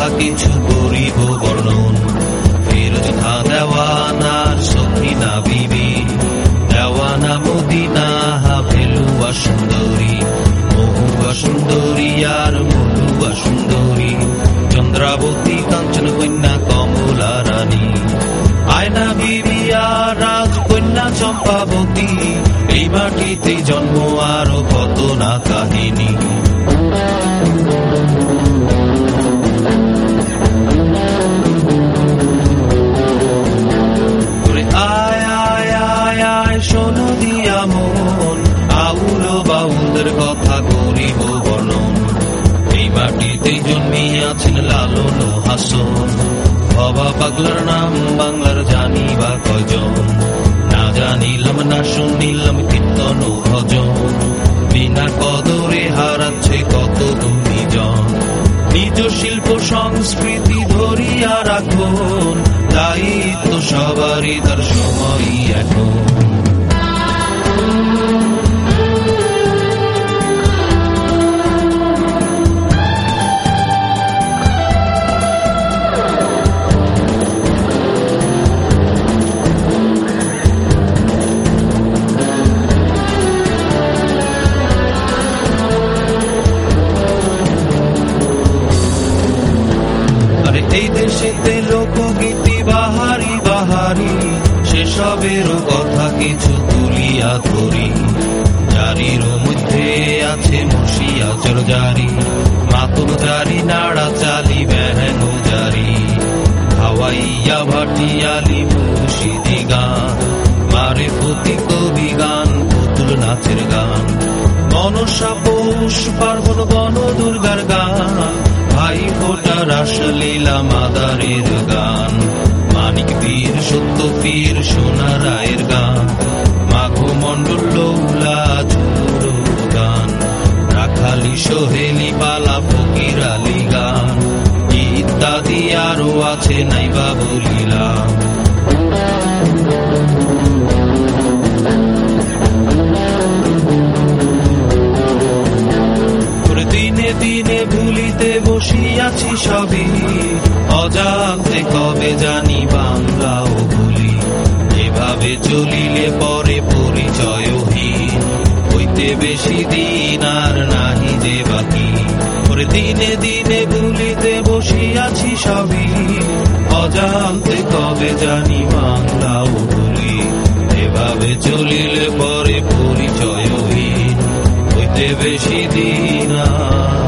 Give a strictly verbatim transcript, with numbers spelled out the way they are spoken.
কিছু করিব বর্ণন। ফিরোজা দেওয়ানার সখিনা বিবি, দেওয়ানা মদিনা হাফেলুয়া সুন্দরী, মহুয়া সুন্দরী আর মহুয়া সুন্দরী, চন্দ্রাবতী কাঞ্চন কন্যা কমলা রানী, আয়না বিবি আর রাজকন্যা চম্পাবতী, এই মাটিতে জন্ম আরো কত না কাহিনী। আয় আয় আয় আয় শোনো দিয়া মন, আউল বাউলদের কথা করিব বর্ণন। এই মাটিতে জন্মিয়াছেন লালন হাসন, বাবা পাগলার নাম বাংলার জানি বা কয়জন, না জানিলাম না শুনিলাম কীর্তন ভজন, বিনা কদরে হারাচ্ছে কত গুণীজন। নিজ শিল্প সংস্কৃতি ধরিয়া রাখুন, দায়িত্ব সবারই তার সময় এখন। এই দেশেতে লোকগীতি বাহারি বাহারি, সেসবেরও কথা কিছু তুলিয়া ধরি। জারির মধ্যে আছে মুর্শিয়া চর জারি, মাতুর জারি নাড়া চালি বেহেন জারি, হাওয়াইয়া ভাটিয়ালি মুর্শিদি গান, মারে প্রতি কবি গান পুতুল নাচের গান, মনসা পৌষ পার্বণ বন দুর্গার গান, ভাই ফোটা রাসলীলা মাদারের গান, মানিক পীর সত্য পীর সোনা রায়ের গান, মাঘো মন্ডল লৌলা ঝুড়ো গান, রাখালি সোহেলি পালা ফকির আলী গান, ইত্যাদি আরো আছে নাইবা বলিলাম। দিনে দিনে ভুলিতে বসিয়াছি সবই, অজান্তে কবে জানি বাংলাও ভুলি, এভাবে চলিলে পরে পরিচয়হীন, হইতে বেশি দিন আর নাহি যে বাকি। ওরে দিনে দিনে ভুলিতে বসিয়াছি সবই, অজান্তে কবে জানি বাংলাও ভুলি, এভাবে চলিলে পরে পরিচয়হীন, হইতে বেশি দিন।